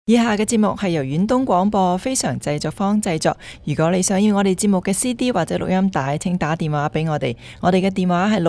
以下嘅節目係由遠東廣播非常製作坊製作。如果你想要我哋節目嘅 CD 或者錄音帶，請打電話俾我哋。我哋嘅電話係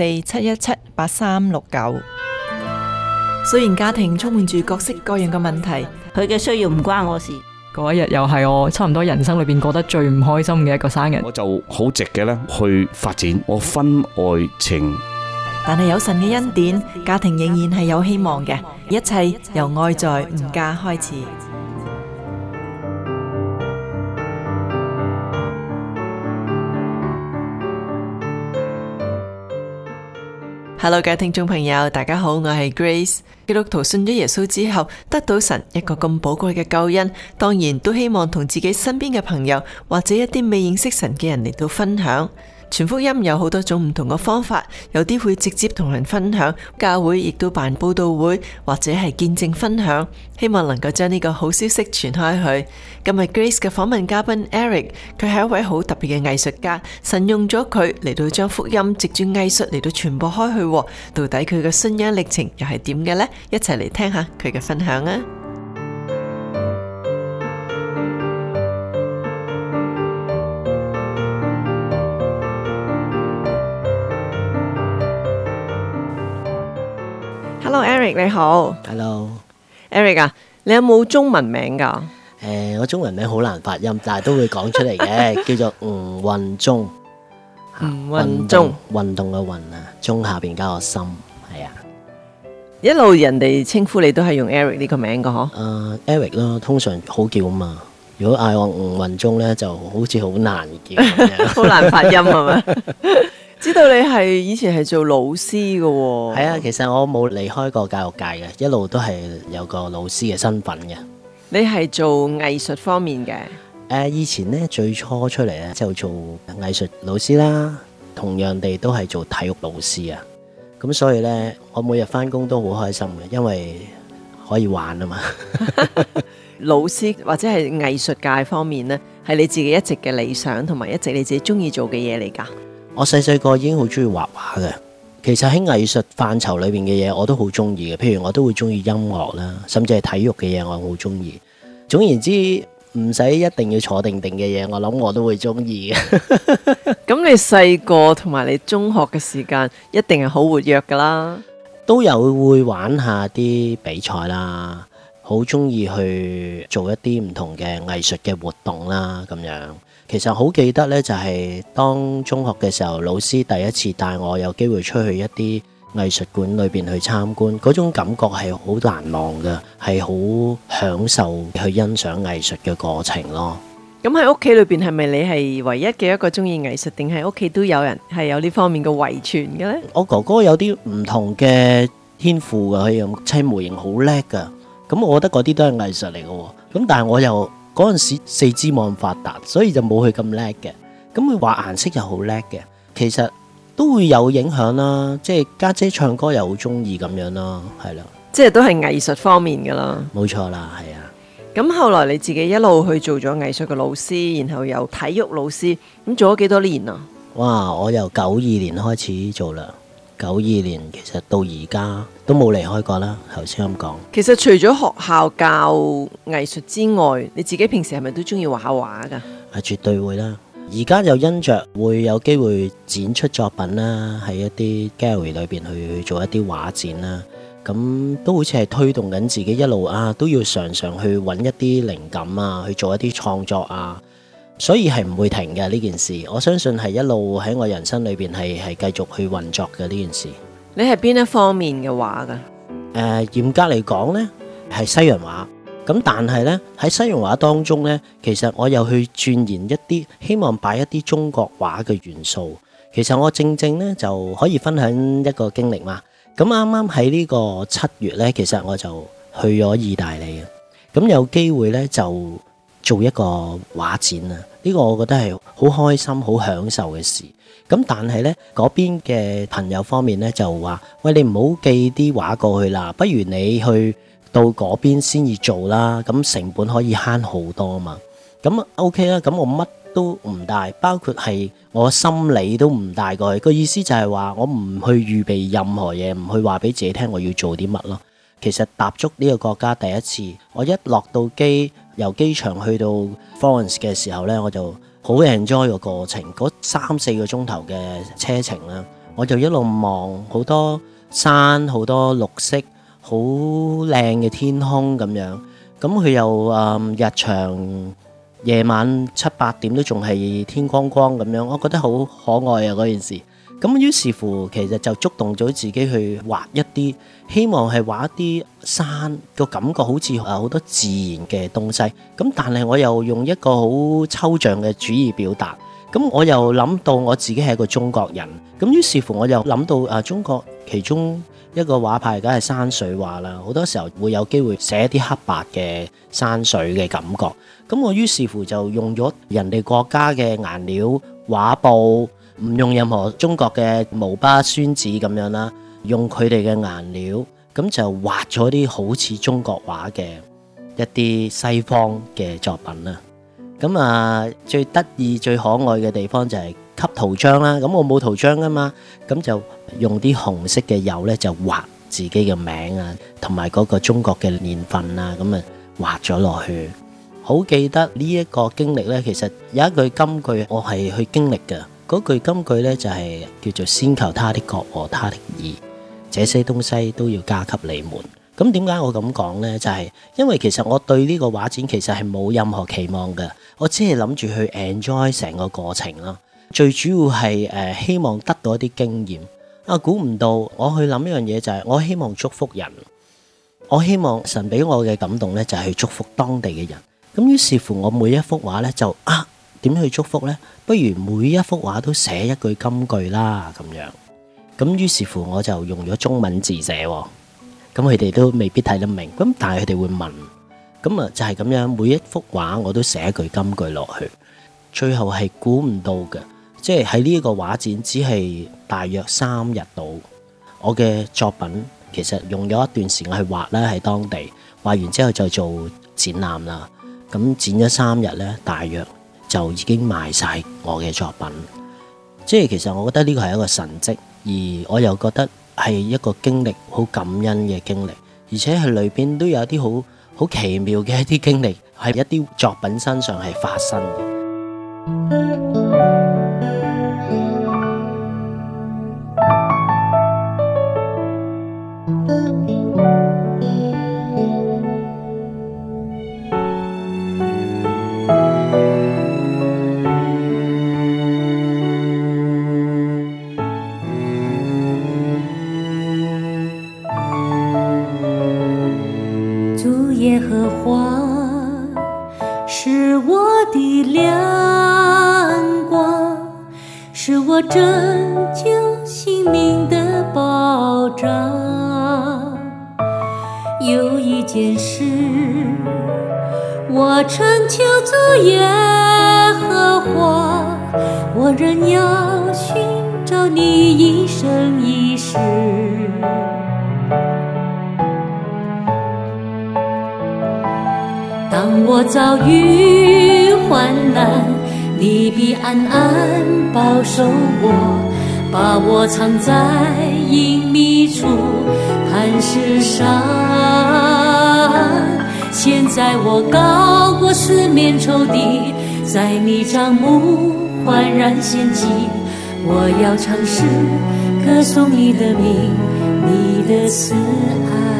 604-717-8369。雖然家庭充滿住各式各樣嘅問題， 佢嘅需要唔關我事。 嗰一日又係我差唔多人生裏邊過得最唔開心嘅一個生日。 我就好直嘅咧去發展我婚外情。 但係有神嘅恩典，家庭仍然係有希望嘅。一切由愛在吾家開始。Hello， 各位聽眾朋友，大家好，我係 Grace。基督徒信咗耶穌之後，得到神一個咁寶貴嘅救恩，當然都希望同自己身邊嘅朋友或者一啲未認識神嘅人嚟到分享。傳福音有好多種唔同嘅方法，有啲會直接同人分享，教會亦都辦佈道會或者係見證分享，希望能夠將呢個好消息傳開去。今日 Grace 嘅訪問嘉賓 Eric， 佢係一位好特別嘅藝術家，神用咗佢嚟到將福音藉住藝術嚟到傳播開去。到底佢嘅信仰歷程又係點嘅呢？一齊嚟聽下佢嘅分享啊！Hello Eric， 你好。 Hello Eric 啊，你有冇中文名㗎？ 我中文名好難發音，但係都會講出嚟嘅，叫做吳運忠。 吳運忠， 運動嘅運啊，忠下邊加個心，係啊。 一路人哋稱呼你都係用 Eric 呢個名㗎嗬 ？Eric 咯，通常好叫啊嘛。如果嗌我吳運忠咧，就好似好難叫， 好難發音係咪？知道你係以前係做老師嘅喎。 係啊，其實我冇離開過教育界嘅，一路都係有個老師嘅身份嘅。 你係做藝術方面嘅？ 以前咧最初出嚟咧就做藝術老師啦，同樣地都係做體育老師啊。咁所以咧，我每日翻工都好開心嘅，因為可以玩啊嘛。 老師或者係藝術界方面咧，係你自己一直嘅理想，同埋一直你自己中意做嘅嘢嚟㗎？ 我細細個已經好中意畫畫嘅，其實喺藝術範疇裏邊嘅嘢我都好中意嘅，譬如我都會中意音樂啦，甚至係體育嘅嘢我好中意。總言之，唔使一定要坐定定嘅嘢，我諗我都會中意嘅。 咁你細個同埋你中學嘅時間一定係好活躍㗎啦， 都有會玩下啲比賽啦，好中意去做一啲唔同嘅藝術嘅活動啦，咁樣。其實好記得呢，就係當中學嘅時候，老師第一次帶我有機會出去一啲藝術館裏邊去參觀，嗰種感覺係好難忘嘅，係好享受去欣賞藝術嘅過程咯。 咁喺屋企裏邊係咪你係唯一嘅一個中意藝術，定係屋企都有人係有呢方面嘅遺傳嘅呢？ 我哥哥有啲唔同嘅天賦嘅，可以咁砌模型好叻噶，咁我覺得嗰啲都係藝術嚟嘅。咁但係我又嗰陣時四肢冇咁發達，所以就冇佢咁叻嘅。咁佢畫顏色又好叻嘅，其實都會有影響啦。即係家姐唱歌又好中意咁樣啦，係啦， 即係都係藝術方面㗎啦。 冇錯啦，係啊。 咁後來你自己一路去做咗藝術嘅老師，然後又體育老師，咁做咗幾多年啊？ 哇！我由92年開始做啦，92年其實到而家都冇離開過啦。頭先咁講， 其實除咗學校教藝術之外，你自己平時係咪都中意畫下畫㗎？ 係絕對會啦。而家就因着會有機會展出作品啦，喺一啲 gallery 裏邊去做一啲畫展啦。咁都好似係推動緊自己一路都要常常去揾一啲靈感啊，去做一啲創作啊，所以係唔會停嘅呢件事。我相信係一路喺我人生裏邊係繼續去運作嘅呢件事。 你係邊一方面嘅畫㗎？ 嚴格嚟講呢，係西洋畫。咁但係呢，喺西洋畫當中呢，其實我又去鑽研一啲，希望擺一啲中國畫嘅元素。其實我正呢就可以分享一個經歷嘛。咁啱啱喺呢個7月呢，其實我就去咗意大利嘅，咁有機會呢，就做一個畫展啊！呢個我覺得係好開心、好享受嘅事。咁但係呢，嗰邊嘅朋友方面呢，就話：喂，你唔好寄啲畫過去啦，不如你去到嗰邊先至做啦，咁成本可以慳好多嘛。咁 OK 啦，咁我乜都唔帶，包括係我心理都唔帶過去。個意思就係話我唔去預備任何嘢，唔去話俾自己聽我要做啲乜咯。 其實踏足呢個國家第一次，我一落到機，由機場去到 Florence 嘅時候呢，我就好 enjoy 個過程，嗰3-4個鐘頭嘅車程啦，我就一路望好多山，好多綠色，好靚嘅天空咁樣。咁佢又日長夜晚7-8點都仲係天光光咁樣，我覺得好可愛啊嗰件事。咁於是乎，其實就觸動咗自己去畫一啲，希望係畫一啲山個感覺，好似好多自然嘅東西。咁但係我又用一個好抽象嘅主義表達。咁我又諗到我自己係一個中國人。咁於是乎我又諗到中國其中一個畫派梗係山水畫啦。好多時候會有機會寫一啲黑白嘅山水嘅感覺。咁我於是乎就用咗人哋國家嘅顏料畫布。唔用任何中國嘅毛筆、宣紙咁樣啦，用佢哋嘅顏料，咁就畫咗啲好似中國畫嘅一啲西方嘅作品啦。咁最得意、最可愛嘅地方就係吸圖章啦。咁我冇圖章㗎嘛，咁就用啲紅色嘅油呢，就畫自己嘅名啊，同埋嗰個中國嘅年份啊，咁畫咗落去。好記得呢一個經歷呢，其實有一句金句我係去經歷嘅。嗰句金句呢，就係叫做先求他的國和他的義，這些東西都要加給你們。咁點解我咁講呢？就係因為其實我對呢個畫展其實係冇任何期望嘅，我只係諗住去 enjoy 成個過程啦。最主要係希望得到一啲經驗。估唔到我去諗一樣嘢，就係我希望祝福人，我希望神俾我嘅感動呢，就係去祝福當地嘅人。咁於是乎我每一幅畫呢，就點去祝福呢？不如每一幅畫都寫一句金句啦，咁樣。咁於是乎我就用咗中文字寫，咁佢哋都未必睇得明。咁但係佢哋會問，咁就係咁樣，每一幅畫我都寫一句金句落去。最後係估唔到嘅，即係喺呢一個畫展只係大約3日到，我嘅作品其實用咗一段時間去畫啦，喺當地畫完之後就做展覽啦。咁展咗3日呢，大約就已經賣晒我嘅作品，即係其實我覺得呢個係一個神蹟，而我又覺得係一個經歷，好感恩嘅經歷，而且係裏邊都有一啲好奇妙嘅一啲經歷，喺一啲作品身上係發生嘅。 耶和華是我的亮光，是我拯救性命的保障。有一件事我曾求主耶和華，我仍要尋找你一生一世。當我遭遇患難，你必暗暗保守我，把我藏在隱秘處磐石上。現在我高過四面仇敵，在你帳幕歡然獻祭。我要唱詩歌頌你的名，你的慈愛。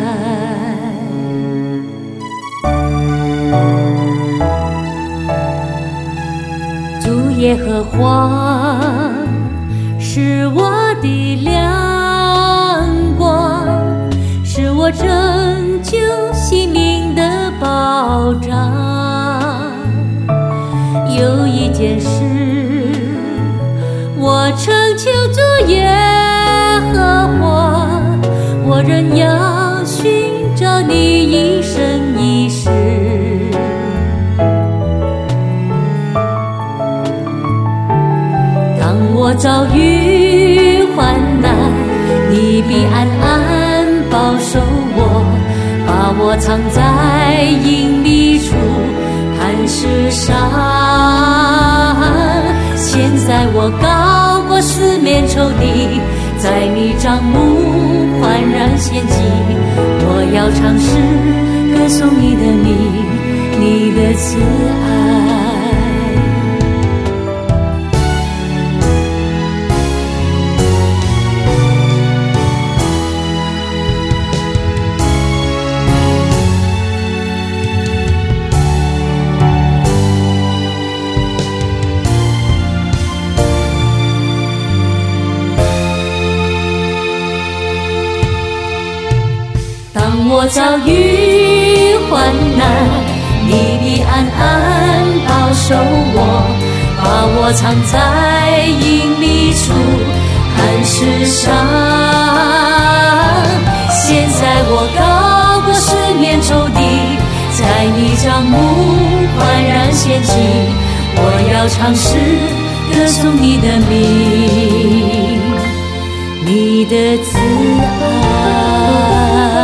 耶和華是我的亮光，是我拯救性命的保障。有一件事我曾求主耶和華，我仍要尋找你一生一世。我遭遇患難，你必暗暗保守我，把我藏在隱秘處磐石上。現在我高過四面仇敵，在你帳幕歡然獻祭。我要要唱诗歌颂你的名，你的慈爱。我遭遇患难，你必安安保守我，把我藏在隐秘处，磐石上。现在我高过四面仇敌，在你帐幕焕然仙境，我要唱诗歌颂你的名，你的慈爱。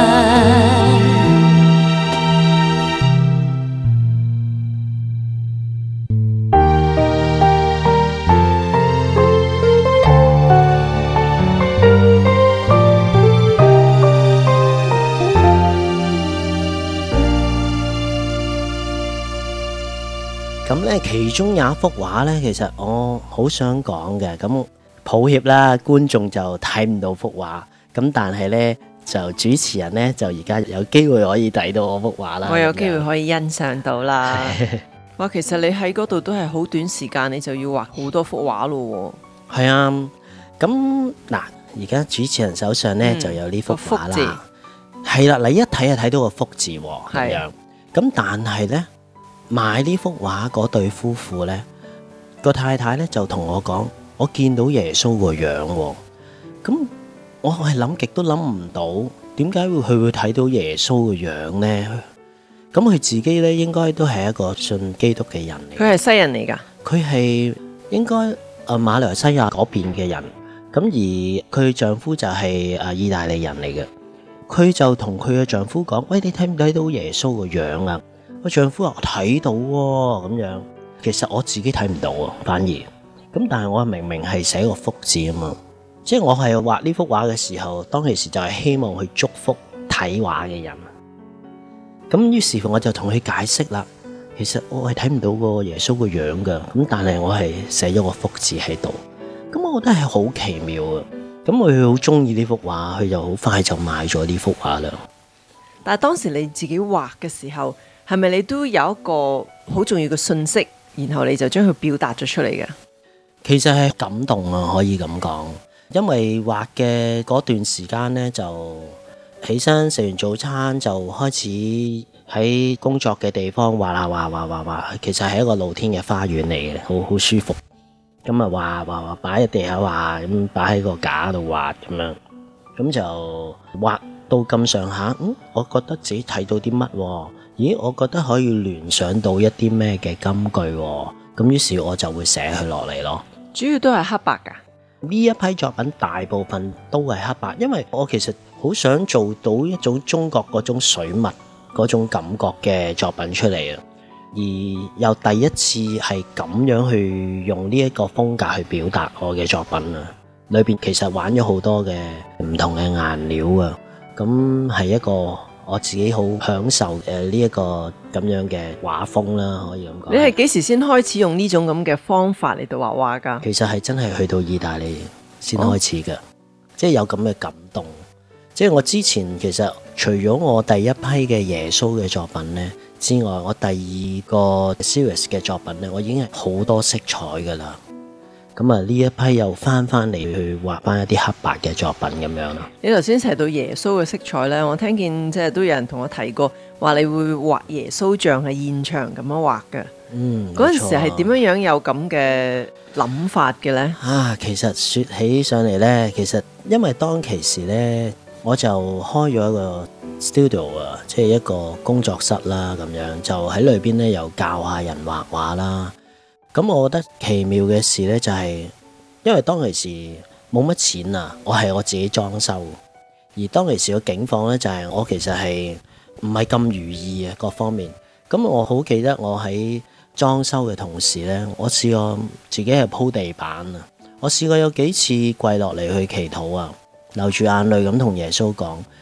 咁咧，其中有一幅畫咧，其實我好想講嘅，咁抱歉啦，觀眾就睇唔到幅畫，咁但係咧就主持人咧就而家有機會可以睇到我幅畫啦。 我有機會可以欣賞到啦。哇，其實你喺嗰度都係好短時間，你就要畫好多幅畫咯喎。 係啊，咁嗱，而家主持人手上咧就有呢幅畫啦。係啦，你一睇就睇到個福字喎，咁樣。咁但係咧，買呢幅畫嗰對夫婦呢，個太太呢就同我講，我見到耶穌個樣喎。咁我係諗極都諗唔到，點解佢會睇到耶穌個樣呢？咁佢自己呢應該都係一個信基督嘅人嚟。 佢係西人嚟㗎？ 佢係應該馬來西亞嗰邊嘅人，咁而佢丈夫就係意大利人嚟嘅。佢就同佢嘅丈夫講：喂，你睇唔睇到耶穌個樣啊？我丈夫話睇到喎，咁樣，其實我自己睇唔到喎，反而咁，但係我明明係寫個福字啊嘛，即係我係畫呢幅畫嘅時候，當其時就係希望去祝福睇畫嘅人。咁於是乎我就同佢解釋啦，其實我係睇唔到個耶穌個樣噶，咁但係我係寫咗個福字喺度，咁我覺得係好奇妙啊！咁佢好中意呢幅畫，佢就好快就買咗呢幅畫啦。 但係當時你自己畫嘅時候，係咪你都有一個好重要嘅信息，然後你就將佢表達咗出嚟嘅？ 其實係感動啊，可以咁講。因為畫嘅嗰段時間呢，就起身食完早餐就開始喺工作嘅地方畫啦畫，其實係一個露天嘅花園嚟嘅，好舒服。咁啊畫擺喺地下畫，咁擺喺個架度畫咁樣，咁就畫到咁上下，我覺得自己睇到啲乜喎？咦，我覺得可以聯想到一啲咩嘅金句喎，咁於是我就會寫佢落嚟咯。 主要都係黑白㗎。 呢一批作品大部分都係黑白，因為我其實好想做到一種中國嗰種水墨嗰種感覺嘅作品出嚟啊，而又第一次係咁樣去用呢一個風格去表達我嘅作品啊，裏邊其實玩咗好多嘅唔同嘅顏料啊，咁係一個我自己好享受呢一個咁樣嘅畫風啦，可以咁講。 你係幾時先開始用呢種咁嘅方法嚟到畫畫㗎？ 其實係真係去到意大利先開始嘅，即係有咁嘅感動。即係我之前其實除咗我第一批嘅耶穌嘅作品呢之外，我第二個 series 嘅作品呢，我已經係好多色彩㗎啦。咁啊，呢一批又翻嚟去畫翻一啲黑白嘅作品咁樣啦。 你頭先提到耶穌嘅色彩呢，我聽見即係都有人同我提過，話你會畫耶穌像係現場咁樣畫嘅。嗰陣時係點樣有咁嘅諗法嘅呢？ 其實說起上嚟呢，其實因為當其時呢，我就開咗一個 studio 啊，即係一個工作室啦，咁樣就喺裏邊呢又教下人畫畫啦。咁我覺得奇妙嘅事呢，就係因為當其時冇乜錢啊，我係我自己裝修，而當其時嘅境況呢，就係我其實係唔係咁如意啊，各方面。咁我好記得我喺裝修嘅同時呢，我試過自己係鋪地板啊，我試過有幾次跪落嚟去祈禱啊，流住眼淚咁同耶穌講：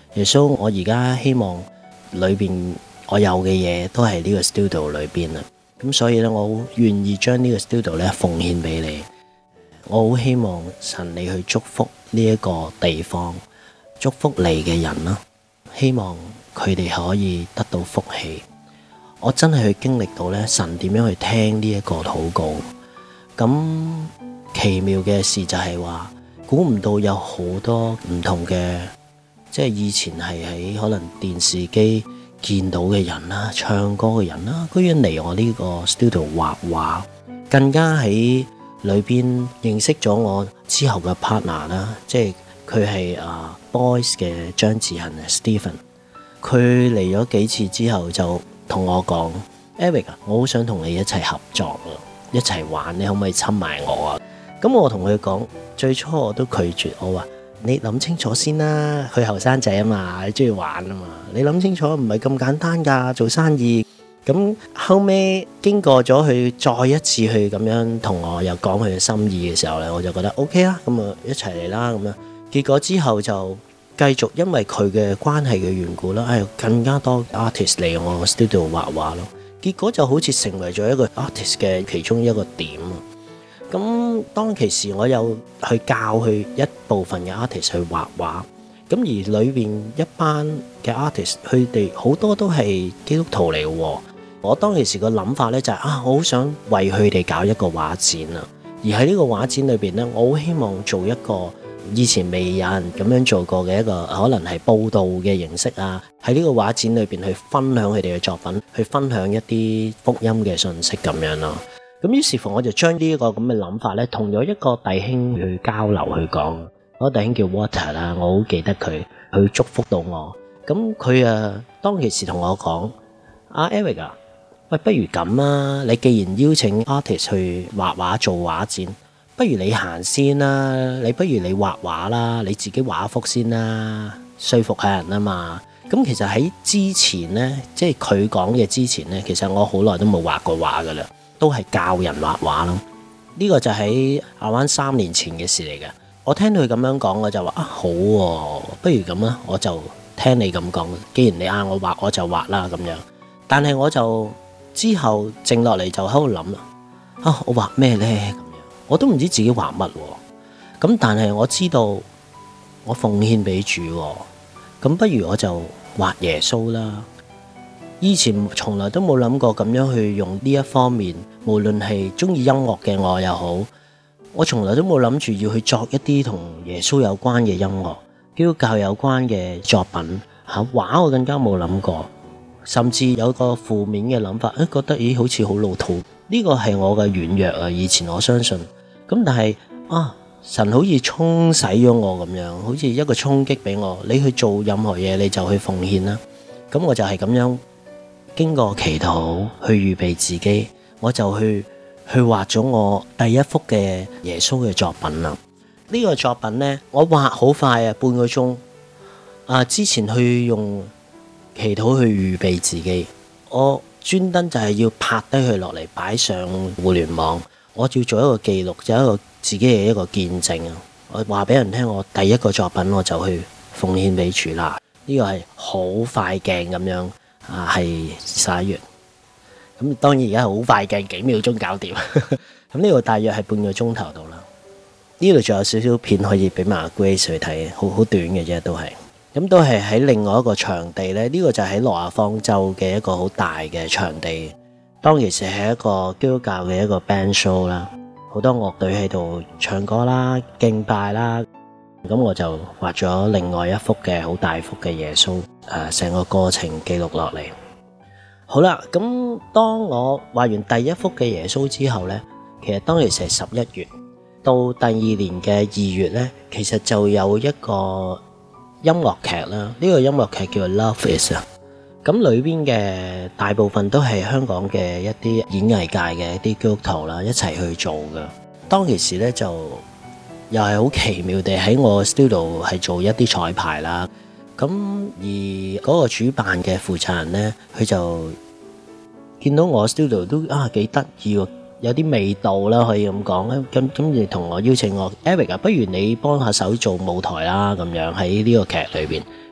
耶穌，我而家希望裏邊我有嘅嘢都係呢個 studio 裏邊啦。咁所以咧，我好願意將呢個 studio 咧奉獻俾你。我好希望神你去祝福呢一個地方，祝福你嘅人啦。希望佢哋可以得到福氣。我真係去經歷到咧，神點樣去聽呢一個禱告。咁奇妙嘅事就係話，估唔到有好多唔同嘅，即係以前係喺可能電視機見到嘅人啦，唱歌嘅人啦，居然嚟我呢個 studio 畫畫，更加喺裏邊認識咗我之後嘅 partner 啦，即係佢係Boys 嘅張志恒 Stephen。佢嚟咗幾次之後就同我講 Eric 啊，我好想同你一齊合作啊，一齊玩，你可唔可以親埋我啊？咁我同佢講，最初我都拒絕，我話你諗清楚先啦，佢後生仔啊嘛，你中意玩啊嘛，你諗清楚唔係咁簡單噶，做生意。咁後尾經過咗佢再一次去咁樣同我又講佢嘅心意嘅時候咧，我就覺得 OK 啦，咁啊一齊嚟啦咁樣。結果之後就繼續因為佢嘅關係嘅緣故啦，更加多 artist 嚟我 studio 畫畫咯。結果就好似成為咗一個 artist 嘅其中一個點啊。咁當其時我有去教佢一部分嘅 artist 去畫畫，咁而裏邊一班嘅 artist 佢哋好多都係基督徒嚟嘅。我當其時個諗法咧就係我好想為佢哋搞一個畫展啊。而喺呢個畫展裏邊咧，我好希望做一個以前未有人咁樣做過嘅一個可能係報道嘅形式啊，喺呢個畫展裏邊去分享佢哋嘅作品，去分享一啲福音嘅信息咁樣咯。咁於是乎我就將呢一個咁嘅諗法咧，同咗一個弟兄去交流去講。嗰個弟兄叫 Water 啦，我好記得佢祝福到我。咁佢當其時同我講，Eric 啊，喂，不如咁啊，你既然邀請 artist 去畫畫做畫展，不如你行先啦，你不如你畫畫啦，你自己畫一幅先啦，說服下人啊嘛。咁其實喺之前呢，即係佢講嘅之前呢，其實我好耐都冇畫過畫噶啦，都係教人畫畫咯。呢個就喺亞灣3年前嘅事嚟嘅。我聽到佢咁樣講，我就話好喎，不如咁啦，我就聽你咁講。既然你嗌我畫，我就畫啦咁樣。但係我就之後靜落嚟就喺度諗啦，我畫咩呢？咁樣我都唔知自己畫乜喎。咁但係我知道我奉獻俾主喎，咁不如我就畫耶穌啦。以前從來都冇諗過咁樣去用呢一方面，無論係中意音樂嘅我又好，我從來都冇諗住要去作一啲同耶穌有關嘅音樂、基督教有關嘅作品。畫我更加冇諗過，甚至有個負面嘅諗法，覺得好似好老土。呢個係我嘅軟弱啊！以前我相信，咁但係神好似沖洗咗我咁樣，好似一個衝擊俾我。你去做任何嘢，你就去奉獻啦。咁我就係咁樣經過祈禱去預備自己，我就去畫咗我第一幅嘅耶穌嘅作品啦。呢個作品呢，我畫好快啊，半個鐘。之前去用祈禱去預備自己，我專登就係要拍低佢落嚟擺上互聯網，我要做一個記錄，就一個自己嘅一個見證啊！我話俾人聽，我第一個作品我就去奉獻俾主啦。呢個係好快鏡咁樣係11月。咁當然而家係好快鏡，幾秒鐘搞掂。咁呢度大約係半個鐘頭到啦。呢度仲有少少片可以俾埋 Grace 去睇，好短嘅啫，都係。咁都係喺另外一個場地呢。呢個就喺羅亞方舟嘅一個好大嘅場地。當其時係一個基督教嘅一個 band show 啦，好多樂隊喺度唱歌啦、敬拜啦。咁我就畫咗另外一幅嘅好大幅嘅耶穌，成個過程記錄落嚟。好啦，咁當我畫完第一幅嘅耶穌之後呢，其實當其時係11月，到第二年嘅2月呢，其實就有一個音樂劇啦，呢個音樂劇叫做 Love Is 啊。咁裏邊嘅大部分都係香港嘅一啲演藝界嘅一啲基督徒啦，一齊去做嘅。當其時咧就又係好奇妙地喺我 studio 係做一啲彩排啦。咁而嗰個主辦嘅負責人咧，佢就見到我 studio 都幾得意喎，有啲味道啦，可以咁講。咁而同我邀請我 Eric 啊，不如你幫下手做舞台啦，咁樣喺呢個劇裏邊。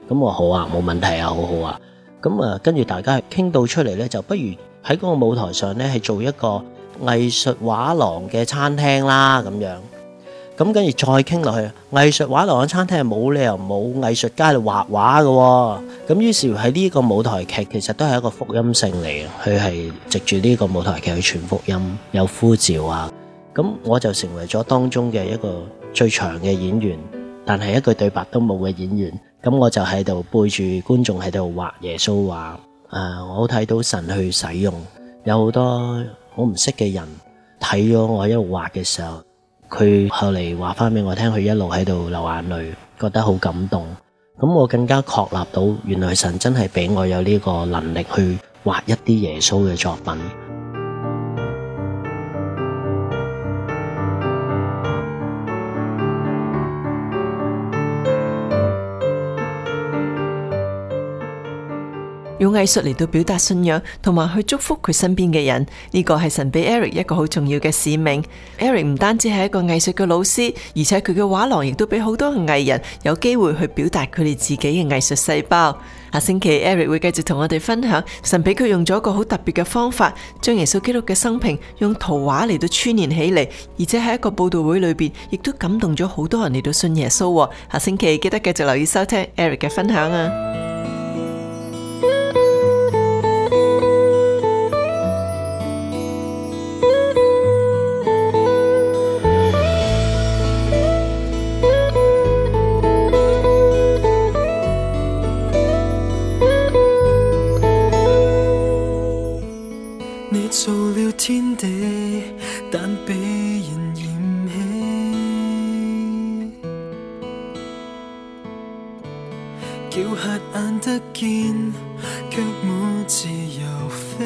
咁我好啊，冇問題啊，好好啊。咁啊，跟住大家傾到出嚟呢，就不如喺嗰個舞台上呢，係做一個藝術畫廊嘅餐廳啦，咁樣。咁跟住再傾落去，藝術畫廊嘅餐廳係冇理由冇藝術家嚟畫畫嘅喎。咁於是喺呢個舞台劇其實都係一個福音性嚟嘅，佢係藉住呢個舞台劇去傳福音，有呼召啊。咁我就成為咗當中嘅一個最長嘅演員，但係一句對白都冇嘅演員。咁我就喺度背住觀眾喺度畫耶穌畫。我睇到神去使用，有好多我唔識嘅人睇咗我一路畫嘅時候，佢後嚟話翻俾我聽，佢一路喺度流眼淚，覺得好感動。咁我更加確立到，原來神真係俾我有呢個能力去畫一啲耶穌嘅作品。 用藝術嚟到表達信仰，同埋去祝福佢身邊嘅人，呢個係神俾 Eric 一個好重要嘅使命。Eric 唔單止係一個藝術嘅老師，而且佢嘅畫廊亦都俾好多嘅藝人有機會去表達佢哋自己嘅藝術細胞。下星期 Eric 會繼續同我哋分享神俾佢用咗一個好特別嘅方法，將耶穌基督嘅生平用圖畫嚟到串聯起嚟，而且喺一個佈道會裏邊，亦都感動咗好多人嚟到信耶穌。下星期記得繼續留意收聽 Eric 嘅分享啊！ 你造了天地，但被人嫌棄，叫瞎眼得見，卻沒自由飛。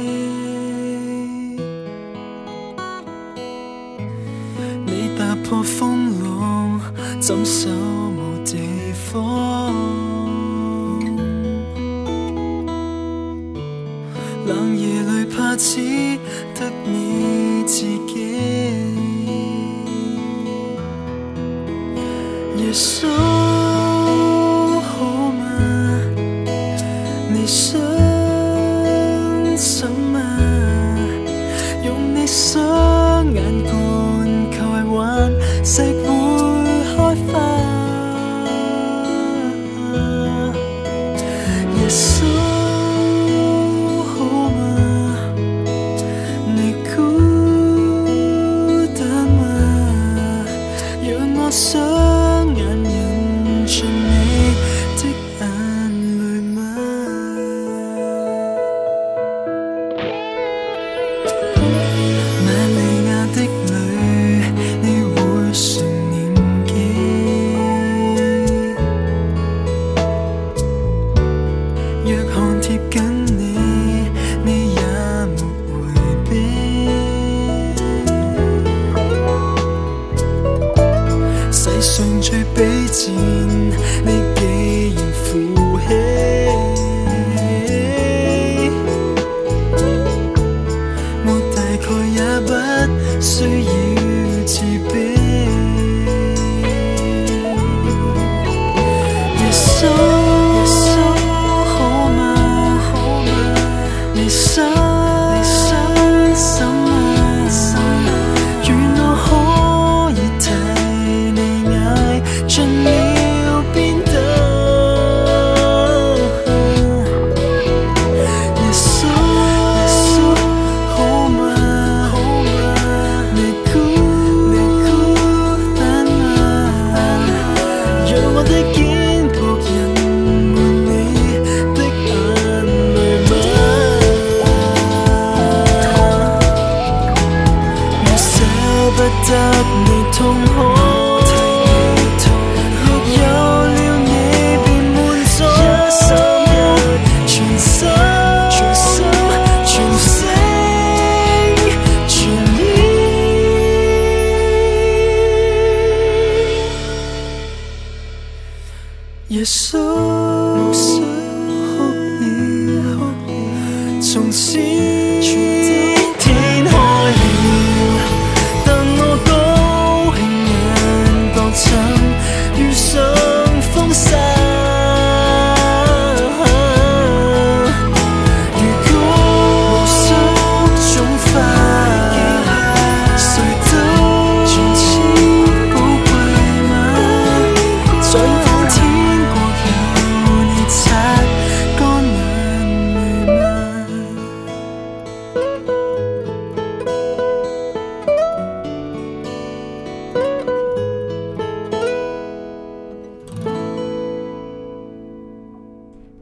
你打破風浪，怎守無地方？冷夜裏怕只得你自己，耶穌好嗎？你傷心嗎？用你雙眼灌溉頑石會開花，耶穌雙眼人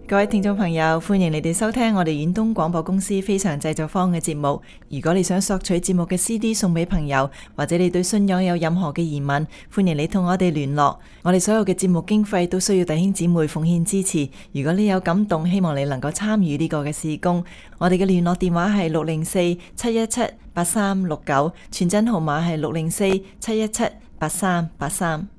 各位聽眾朋友，歡迎你哋收聽我哋遠東廣播公司非常製作坊嘅節目。如果你想索取節目嘅 CD 送俾朋友，或者你對信仰有任何嘅疑問，歡迎你同我哋聯絡。我哋所有嘅節目經費都需要弟兄姊妹奉獻支持。如果你有感動，希望你能夠參與呢個嘅事工。我哋嘅聯絡電話係604-717-8369，傳真號碼係604-717-8383。